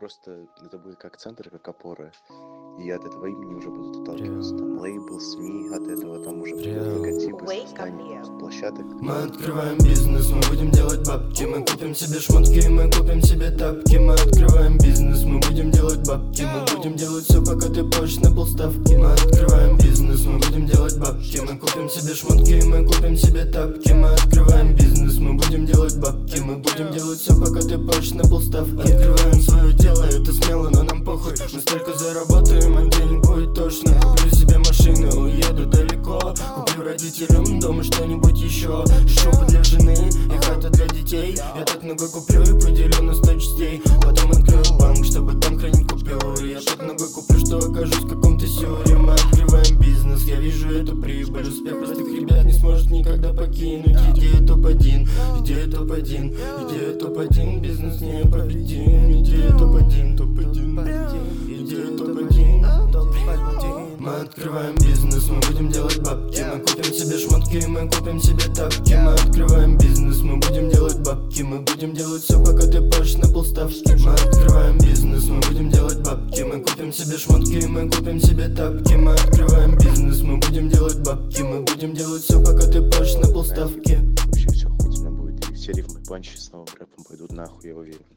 просто это будет как центр, как опора. И от этого имени уже будут отталкиваться. Там лейбл, СМИ, от этого там уже логотипы, создание площадок. Мы открываем бизнес, мы будем делать бабки. Мы купим себе шмотки, мы купим себе тапки. Мы открываем бизнес, мы будем делать бабки. Мы будем делать все, пока ты плачешь на полставки. Мы открываем бизнес, мы будем делать бабки. Мы купим себе шмотки, мы купим себе тапки. Мы открываем бизнес, мы будем делать бабки. Мы будем делать все, пока ты плачешь на полставки. Открываем свое дело, это смело, но нам похуй. Мы столько заработаем, а денег будет точно. Куплю себе машину, уеду далеко. Куплю родителям дома что-нибудь еще. Шубы для жены и хата для детей. Я так много куплю и поделю на 100 частей. Потом открою банк, чтобы там хранить купюры. Я так много куплю, что окажусь в каком-то сюре. Мы открываем бизнес, я вижу эту прибыль. Успех простых ребят не сможет никогда покинуть. Идея топ-1, идея топ-1, идея топ-1. Бизнес непобедим. Идея топ-1, топ-1, идея топ-1, топ-1. Мы открываем бизнес, мы будем делать бабки. Мы купим себе шмотки, мы купим себе тапки. Мы открываем бизнес, мы будем делать бабки. Мы будем делать все, пока ты плачешь на полставки. Мы открываем бизнес, мы будем делать бабки. Мы купим себе шмотки, мы купим себе тапки. Мы открываем бизнес, мы будем делать бабки. Мы будем делать все, пока ты плачешь на полставки. Вообще все охуительно будет. И все рифмы панчи с новым рэпом пойдут нахуй, я уверен.